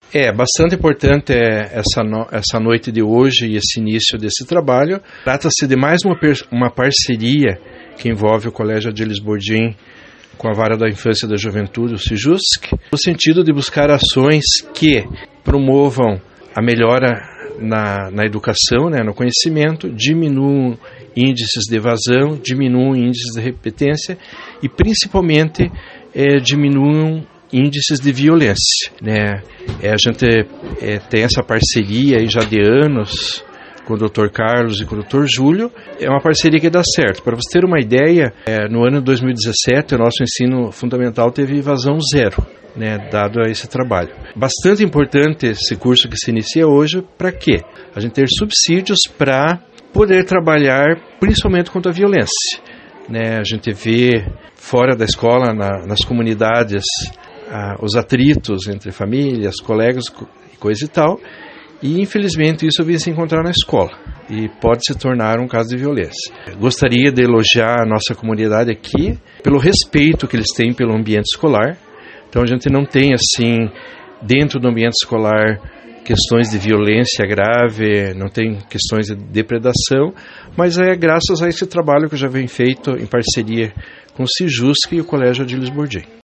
É bastante importante essa noite de hoje e esse início desse trabalho. Trata-se de mais uma parceria que envolve o Colégio Adílis Bordim com a Vara da Infância e da Juventude, o Sejusc, no sentido de buscar ações que promovam a melhora na educação, no conhecimento, diminuam índices de evasão, diminuam índices de repetência e principalmente diminuam índices de violência. A gente tem essa parceria aí já de anos com o Dr. Carlos e com o Dr. Júlio. É uma parceria que dá certo. Para você ter uma ideia, no ano de 2017 o nosso ensino fundamental teve evasão zero, dado a esse trabalho. Bastante importante esse curso que se inicia hoje, para quê? A gente ter subsídios para poder trabalhar principalmente contra a violência. A gente vê fora da escola, nas comunidades, os atritos entre famílias, colegas e coisa e tal, e infelizmente isso vem se encontrar na escola e pode se tornar um caso de violência. Gostaria de elogiar a nossa comunidade aqui pelo respeito que eles têm pelo ambiente escolar. Então a gente não tem assim, dentro do ambiente escolar, questões de violência grave, não tem questões de depredação, mas é graças a esse trabalho que já vem feito em parceria com o Sejusc e o Colégio Adílis Bordim.